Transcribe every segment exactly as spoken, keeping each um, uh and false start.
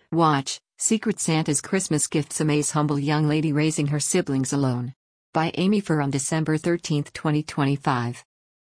Watch, Secret Santa's Christmas Gifts Amaze Humble Young Lady Raising Her Siblings Alone. By Amy Furr on December thirteenth, twenty twenty-five.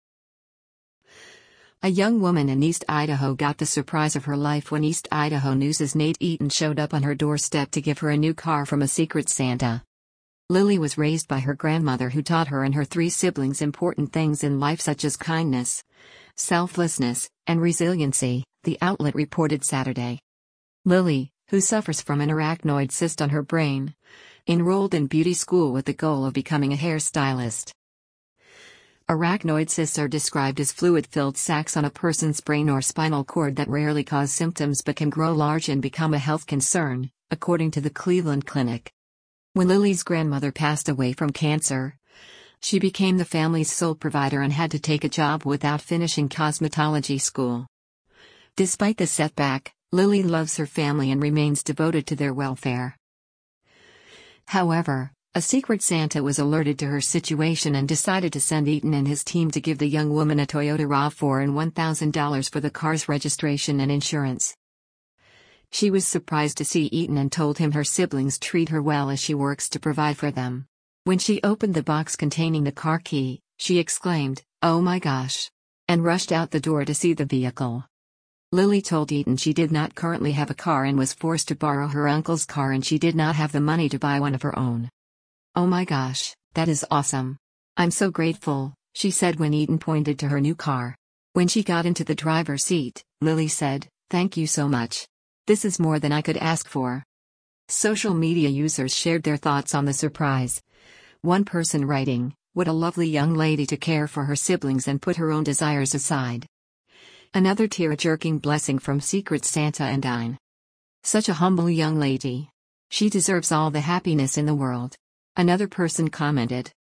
A young woman in East Idaho got the surprise of her life when East Idaho News' Nate Eaton showed up on her doorstep to give her a new car from a Secret Santa. Lily was raised by her grandmother, who taught her and her three siblings important things in life such as kindness, selflessness, and resiliency, the outlet reported Saturday. Lily, who suffers from an arachnoid cyst on her brain, enrolled in beauty school with the goal of becoming a hairstylist. Arachnoid cysts are described as fluid-filled sacs on a person's brain or spinal cord that rarely cause symptoms but can grow large and become a health concern, according to the Cleveland Clinic. When Lily's grandmother passed away from cancer, she became the family's sole provider and had to take a job without finishing cosmetology school. Despite the setback, Lily loves her family and remains devoted to their welfare. However, a Secret Santa was alerted to her situation and decided to send Eaton and his team to give the young woman a Toyota RAV four and one thousand dollars for the car's registration and insurance. She was surprised to see Eaton and told him her siblings treat her well as she works to provide for them. When she opened the box containing the car key, she exclaimed, "Oh my gosh!" and rushed out the door to see the vehicle. Lily told Eaton she did not currently have a car and was forced to borrow her uncle's car, and she did not have the money to buy one of her own. "Oh my gosh, that is awesome. I'm so grateful," she said when Eaton pointed to her new car. When she got into the driver's seat, Lily said, "Thank you so much. This is more than I could ask for." Social media users shared their thoughts on the surprise. One person writing, "What a lovely young lady to care for her siblings and put her own desires aside." Another tear-jerking blessing from Secret Santa and Eaton. "Such a humble young lady. She deserves all the happiness in the world." Another person commented,